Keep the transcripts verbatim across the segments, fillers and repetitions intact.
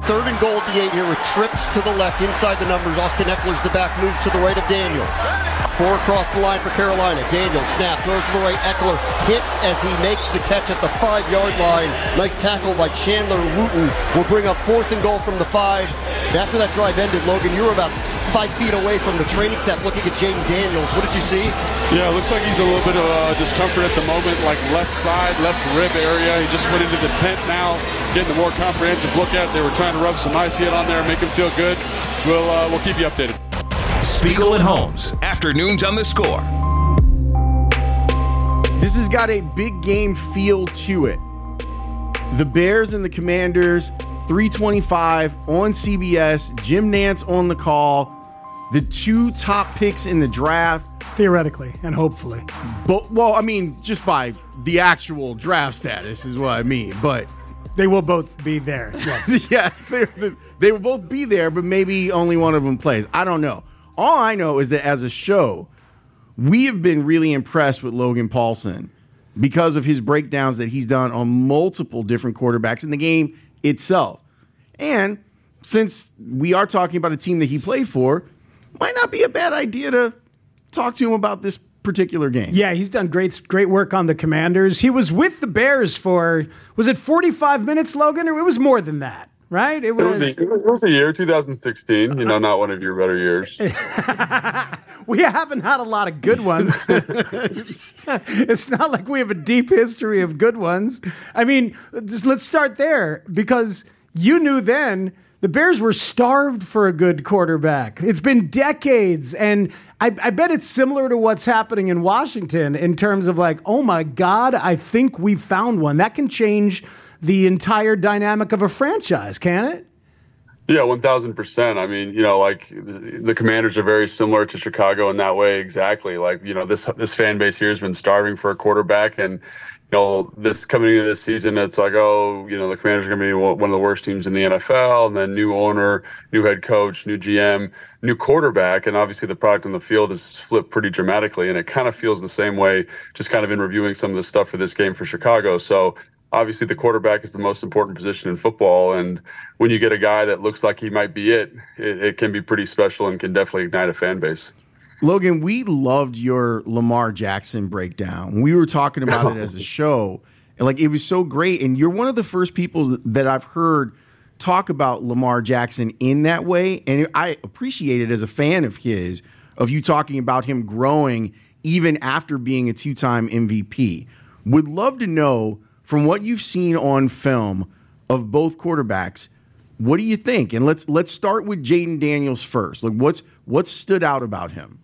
Third and goal at the eight here with trips to the left inside the numbers. Austin Eckler's the back, moves to the right of Daniels. Four across the line for Carolina. Daniels snap, throws to the right. Eckler hit as he makes the catch at the five-yard line. Nice tackle by Chandler Wooten. Will bring up fourth and goal from the five. After that drive ended, Logan, you were about five feet away from the training staff looking at Jayden Daniels. What did you see? Yeah, it looks like he's a little bit of uh, discomfort at the moment, like left side, left rib area. He just went into the tent now, getting a more comprehensive look at it. They were trying to rub some ice hit on there, make him feel good. We'll, uh, we'll keep you updated. Spiegel and Holmes, afternoons on The Score. This has got a big game feel to it. The Bears and the Commanders, three twenty-five on C B S. Jim Nantz on the call. The two top picks in the draft. Theoretically and hopefully. But, well, I mean, just by the actual draft status is what I mean. But they will both be there. Yes, yes they, they will both be there, but maybe only one of them plays. I don't know. All I know is that as a show, we have been really impressed with Logan Paulsen because of his breakdowns that he's done on multiple different quarterbacks in the game itself. And since we are talking about a team that he played for, might not be a bad idea to talk to him about this particular game. Yeah, he's done great great work on the Commanders. He was with the Bears for, was it forty-five minutes, Logan? Or it was more than that, right? It was, it was, a, it was a year, two thousand sixteen, you know, not one of your better years. We haven't had a lot of good ones. it's, it's not like we have a deep history of good ones. I mean, just let's start there, because you knew then the Bears were starved for a good quarterback. It's been decades, and I, I bet it's similar to what's happening in Washington in terms of like, oh my God, I think we found one. That can change the entire dynamic of a franchise, can it? Yeah, one thousand percent. I mean, you know, like the, the Commanders are very similar to Chicago in that way. Exactly. Like, you know, this this fan base here has been starving for a quarterback, and you know, this coming into this season, it's like, oh, you know, the Commanders are going to be one of the worst teams in the N F L, and then new owner, new head coach, new G M, new quarterback, and obviously the product on the field has flipped pretty dramatically, and it kind of feels the same way, just kind of in reviewing some of the stuff for this game for Chicago. So obviously the quarterback is the most important position in football, and when you get a guy that looks like he might be it, it, it can be pretty special and can definitely ignite a fan base. Logan, we loved your Lamar Jackson breakdown. We were talking about it as a show, and like it was so great. And you're one of the first people that I've heard talk about Lamar Jackson in that way. And I appreciate it as a fan of his, of you talking about him growing even after being a two-time M V P. Would love to know, from what you've seen on film of both quarterbacks, what do you think? And let's let's start with Jayden Daniels first. Like, what's what's stood out about him?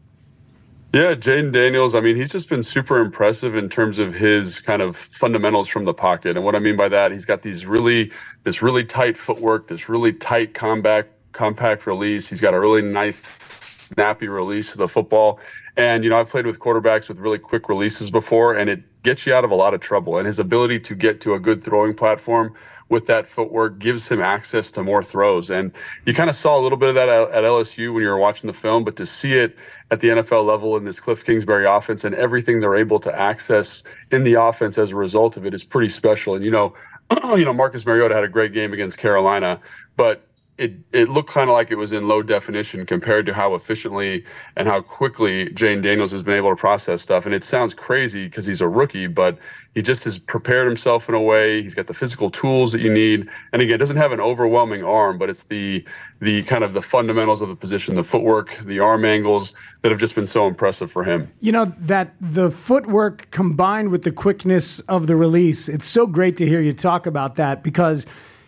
Yeah, Jayden Daniels, I mean, he's just been super impressive in terms of his kind of fundamentals from the pocket. And what I mean by that, he's got these really, this really tight footwork, this really tight compact, compact release. He's got a really nice, snappy release of the football. And, you know, I've played with quarterbacks with really quick releases before, and it gets you out of a lot of trouble. And his ability to get to a good throwing platform with that footwork gives him access to more throws. And you kind of saw a little bit of that at L S U when you were watching the film, but to see it at the N F L level in this Cliff Kingsbury offense and everything they're able to access in the offense as a result of it is pretty special. And, you know, you know, Marcus Mariota had a great game against Carolina, but it it looked kind of like it was in low definition compared to how efficiently and how quickly Jayden Daniels has been able to process stuff. And it sounds crazy because he's a rookie, but he just has prepared himself in a way. He's got the physical tools that you need. And again, doesn't have an overwhelming arm, but it's the the kind of the fundamentals of the position, the footwork, the arm angles that have just been so impressive for him. You know, that the footwork combined with the quickness of the release, it's so great to hear you talk about that, because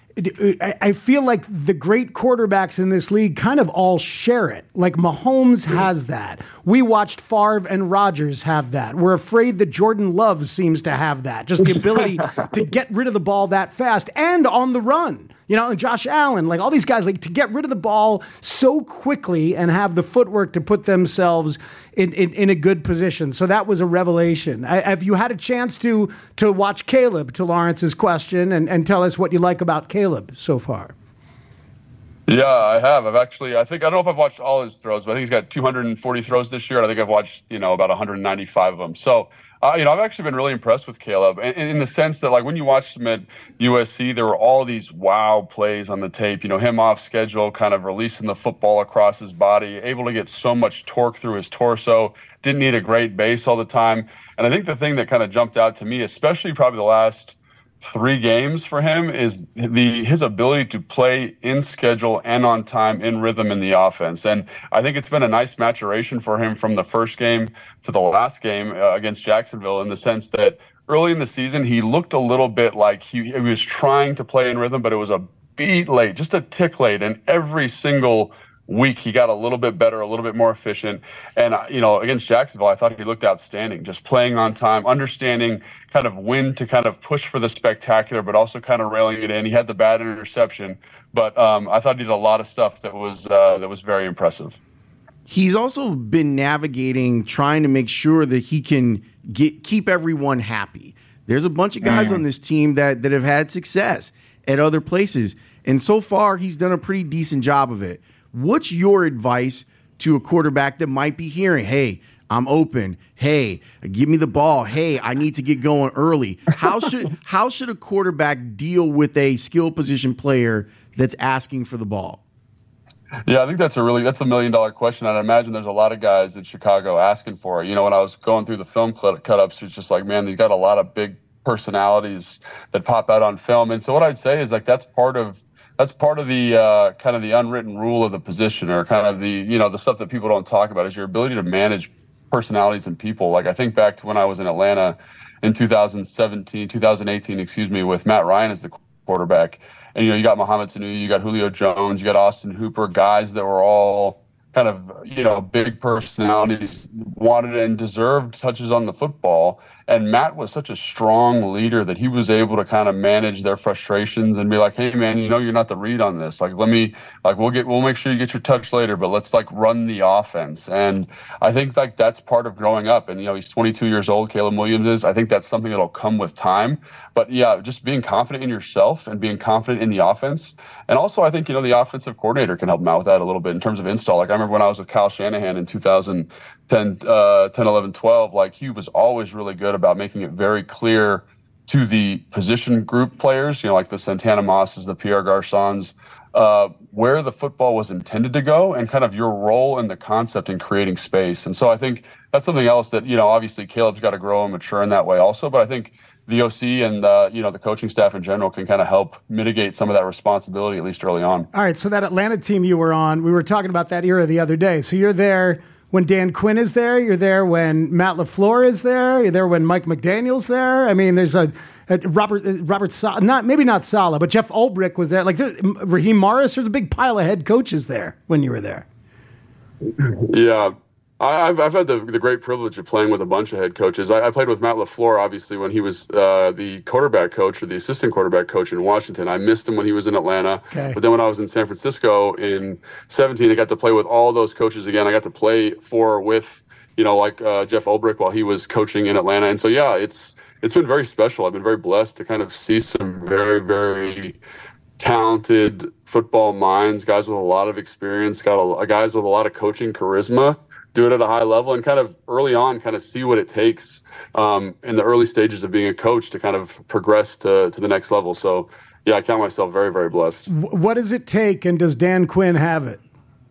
I feel like the great quarterbacks in this league kind of all share it. Like Mahomes has that. We watched Favre and Rodgers have that. We're afraid that Jordan Love seems to have that. Just the ability to get rid of the ball that fast and on the run. You know, and Josh Allen, like all these guys, like to get rid of the ball so quickly and have the footwork to put themselves in, in, in a good position. So that was a revelation. I, have you had a chance to to watch Caleb, to Lawrence's question, and, and tell us what you like about Caleb so far? Yeah, I have. I've actually, I think, I don't know if I've watched all his throws, but I think he's got two hundred forty throws this year. And I think I've watched, you know, about one hundred ninety-five of them. So Uh, you know, I've actually been really impressed with Caleb in, in the sense that, like, when you watched him at U S C, there were all these wow plays on the tape. You know, him off schedule, kind of releasing the football across his body, able to get so much torque through his torso, didn't need a great base all the time. And I think the thing that kind of jumped out to me, especially probably the last three games for him, is the his ability to play in schedule and on time, in rhythm in the offense. And I think it's been a nice maturation for him from the first game to the last game uh, against Jacksonville, in the sense that early in the season he looked a little bit like he, he was trying to play in rhythm, but it was a beat late, just a tick late. And every single week he got a little bit better, a little bit more efficient. And, uh, you know, against Jacksonville, I thought he looked outstanding, just playing on time, understanding kind of when to kind of push for the spectacular, but also kind of railing it in. He had the bad interception, but um, I thought he did a lot of stuff that was uh, that was very impressive. He's also been navigating, trying to make sure that he can get keep everyone happy. There's a bunch of guys mm. on this team that that have had success at other places, and so far he's done a pretty decent job of it. What's your advice to a quarterback that might be hearing, hey, I'm open. Hey, give me the ball. Hey, I need to get going early. How should how should a quarterback deal with a skill position player that's asking for the ball? Yeah, I think that's a really that's a million dollar question. I'd imagine there's a lot of guys in Chicago asking for it. You know, when I was going through the film cut ups, it's just like, man, you got a lot of big personalities that pop out on film. And so what I'd say is, like, that's part of That's part of the uh, kind of the unwritten rule of the position, or kind of the, you know, the stuff that people don't talk about, is your ability to manage personalities and people. Like, I think back to when I was in Atlanta in two thousand seventeen, two thousand eighteen, excuse me, with Matt Ryan as the quarterback. And, you know, you got Mohamed Sanu, you got Julio Jones, you got Austin Hooper, guys that were all kind of, you know, big personalities, wanted and deserved touches on the football. And Matt was such a strong leader that he was able to kind of manage their frustrations and be like, hey, man, you know, you're not the read on this. Like, let me, like, we'll get, we'll make sure you get your touch later, but let's, like, run the offense. And I think, like, that's part of growing up. And, you know, he's twenty-two years old, Caleb Williams is. I think that's something that'll come with time. But, yeah, just being confident in yourself and being confident in the offense. And also, I think, you know, the offensive coordinator can help him out with that a little bit in terms of install. Like, I remember when I was with Kyle Shanahan in two thousand ten, uh, ten, eleven, twelve, like, he was always really good about making it very clear to the position group players, you know, like the Santana Mosses, the Pierre Garçons, uh, where the football was intended to go and kind of your role in the concept in creating space. And so I think that's something else that, you know, obviously Caleb's got to grow and mature in that way also. But I think the O C and, uh, you know, the coaching staff in general can kind of help mitigate some of that responsibility, at least early on. All right, so that Atlanta team you were on, we were talking about that era the other day. So you're there when Dan Quinn is there, you're there when Matt LaFleur is there, you're there when Mike McDaniel's there. I mean, there's a, a Robert, Robert, Sa- not maybe not Saleh, but Jeff Ulbrich was there. Like Raheem Morris, there's a big pile of head coaches there when you were there. Yeah. I've I've had the the great privilege of playing with a bunch of head coaches. I, I played with Matt LaFleur, obviously, when he was uh, the quarterback coach or the assistant quarterback coach in Washington. I missed him when he was in Atlanta. Okay. But then when I was in San Francisco in seventeen, I got to play with all those coaches again. I got to play for with, you know, like uh, Jeff Ulbrich while he was coaching in Atlanta. And so, yeah, it's it's been very special. I've been very blessed to kind of see some very, very talented football minds, guys with a lot of experience, got a, guys with a lot of coaching charisma, do it at a high level, and kind of early on kind of see what it takes um, in the early stages of being a coach to kind of progress to, to the next level. So, yeah, I count myself very, very blessed. What does it take, and does Dan Quinn have it?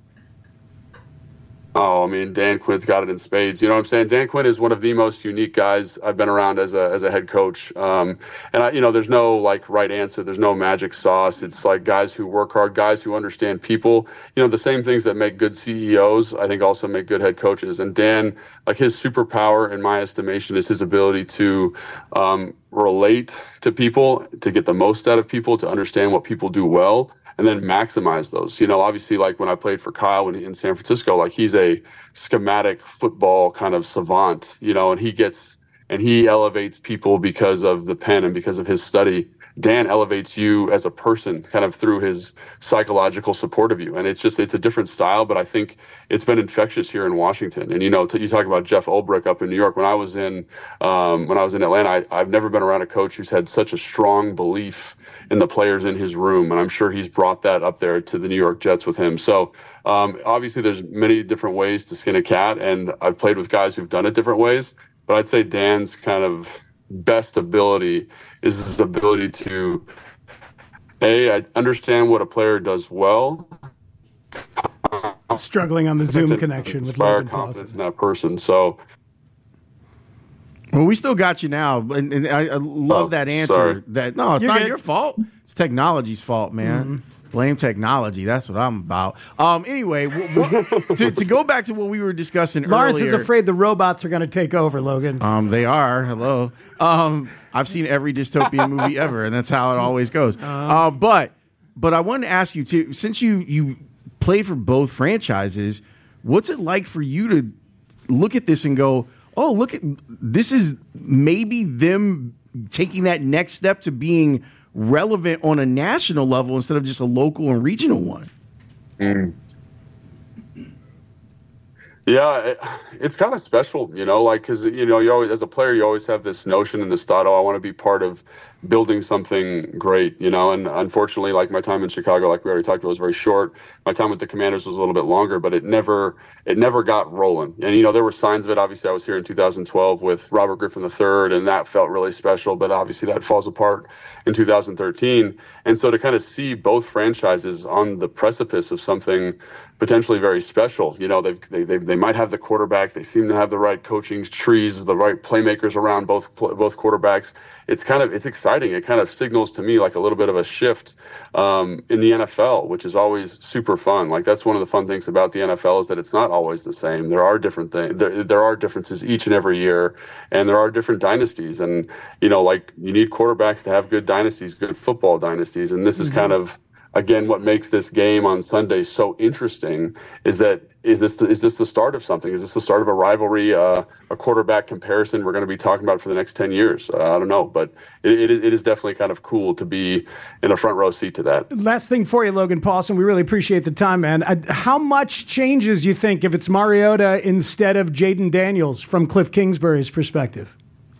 Oh, I mean, Dan Quinn's got it in spades. You know what I'm saying? Dan Quinn is one of the most unique guys I've been around as a as a head coach. Um, and, I, you know, there's no, like, right answer. There's no magic sauce. It's, like, guys who work hard, guys who understand people. You know, the same things that make good C E Os, I think, also make good head coaches. And Dan, like, his superpower, in my estimation, is his ability to um, relate to people, to get the most out of people, to understand what people do well, and then maximize those. You know, obviously, like when I played for Kyle when he, in San Francisco, like he's a schematic football kind of savant, you know, and he gets and he elevates people because of the pen and because of his study. Dan elevates you as a person kind of through his psychological support of you. And it's just, it's a different style, but I think it's been infectious here in Washington. And, you know, t- you talk about Jeff Ulbrich up in New York. When I was in, um, when I was in Atlanta, I, I've never been around a coach who's had such a strong belief in the players in his room. And I'm sure he's brought that up there to the New York Jets with him. So um, obviously there's many different ways to skin a cat. And I've played with guys who've done it different ways. but I'd say Dan's kind of best ability is his ability to, A, I understand what a player does well. Struggling on the Zoom connection with inspire Logan confidence Paulson. in that person. So, Well, we still got you now, and, and I, I love Oh, that answer. sorry. That no, it's You're not good. your fault. It's technology's fault, man. Mm-hmm. Blame technology. That's what I'm about. Um. Anyway, w- w- to, to go back to what we were discussing Lawrence earlier. is afraid the robots are going to take over, Logan. Um, they are. Hello. Um, I've seen every dystopian movie ever, and that's how it always goes. Uh, but but I wanted to ask you too, since you you played for both franchises, what's it like for you to look at this and go, oh, look at this is maybe them taking that next step to being relevant on a national level instead of just a local and regional one? yeah, it, it's kind of special, you know, like, because, you know, you always, as a player, you always have this notion and this thought, oh, I want to be part of building something great, you know, and unfortunately, like, my time in Chicago, like we already talked about, was very short. My time with the Commanders was a little bit longer, but it never, it never got rolling. And, you know, there were signs of it. Obviously, I was here in two thousand twelve with Robert Griffin the third, and that felt really special, but obviously that falls apart in two thousand thirteen. And so to kind of see both franchises on the precipice of something potentially very special, you know, they've, they they they might have the quarterback, they seem to have the right coaching trees, the right playmakers around both both quarterbacks. It's kind of, it's exciting. It kind of signals to me like a little bit of a shift um, in the N F L, which is always super fun. Like, that's one of the fun things about the N F L is that it's not always the same. There are different things. There, there are differences each and every year, and there are different dynasties. And, you know, like, you need quarterbacks to have good dynasties, good football dynasties. And this mm-hmm. is kind of, again, what makes this game on Sunday so interesting is that is this the, is this the start of something? Is this the start of a rivalry, uh, a quarterback comparison we're going to be talking about for the next ten years? Uh, I don't know, but it, it, it is definitely kind of cool to be in a front row seat to that. Last thing for you, Logan Paulson. We really appreciate the time, man. Uh, how much changes, you think, if it's Mariota instead of Jaden Daniels from Cliff Kingsbury's perspective?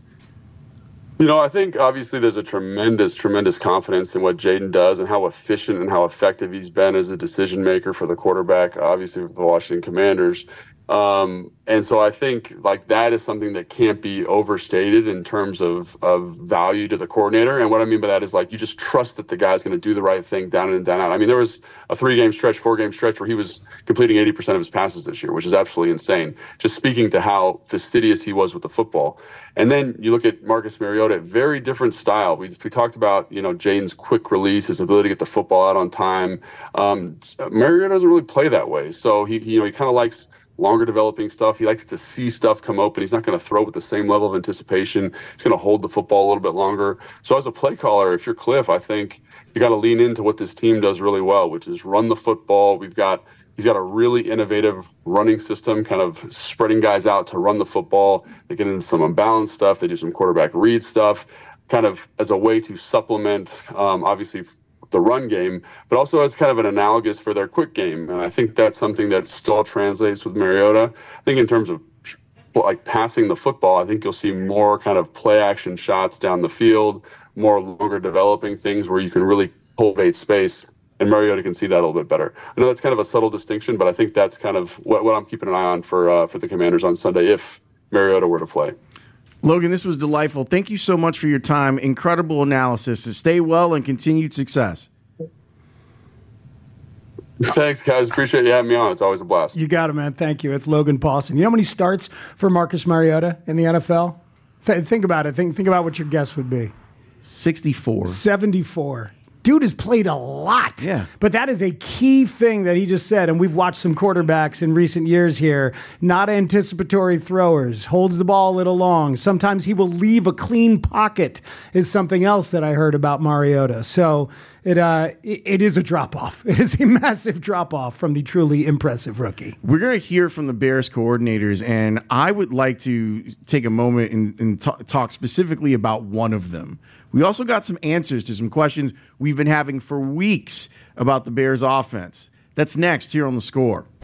You know, I think obviously there's a tremendous, tremendous confidence in what Jaden does and how efficient and how effective he's been as a decision maker for the quarterback, obviously for the Washington Commanders. Um, and so I think like that is something that can't be overstated in terms of, of value to the coordinator. And what I mean by that is like, you just trust that the guy's going to do the right thing down in and down out. I mean, there was a three game stretch, four game stretch where he was completing eighty percent of his passes this year, which is absolutely insane. Just speaking to how fastidious he was with the football. And then you look at Marcus Mariota, very different style. We just, we talked about, you know, Jaden's quick release, his ability to get the football out on time. Um, Mariota doesn't really play that way. So he, you know, he kind of likes longer developing stuff. He likes to see stuff come open. He's not going to throw with the same level of anticipation. He's going to hold the football a little bit longer. So as a play caller, if you're Cliff, I think you got to lean into what this team does really well, which is run the football. We've got, he's got a really innovative running system, kind of spreading guys out to run the football. They get into some unbalanced stuff. They do some quarterback read stuff, kind of as a way to supplement, um, obviously, the run game, but also as kind of an analogous for their quick game. And I think that's something that still translates with Mariota. I think in terms of like passing the football, I think you'll see more kind of play action shots down the field, more longer developing things where you can really cultivate space. And Mariota can see that a little bit better. I know that's kind of a subtle distinction, but I think that's kind of what, what I'm keeping an eye on for uh, for the Commanders on Sunday if Mariota were to play. Logan, this was delightful. Thank you so much for your time. Incredible analysis. Stay well and continued success. Thanks, guys. Appreciate you having me on. It's always a blast. You got it, man. Thank you. It's Logan Paulson. You know how many starts for Marcus Mariota in the N F L? Th- think about it. Think, think about what your guess would be. sixty-four. seventy-four. Dude has played a lot. Yeah. But that is a key thing that he just said. And we've watched some quarterbacks in recent years here, not anticipatory throwers, holds the ball a little long. Sometimes he will leave a clean pocket is something else that I heard about Mariota. So it, uh, it, it is a drop-off. It is a massive drop-off from the truly impressive rookie. We're going to hear from the Bears coordinators, and I would like to take a moment and, and t- talk specifically about one of them. We also got some answers to some questions we've been having for weeks about the Bears offense. That's next here on The Score.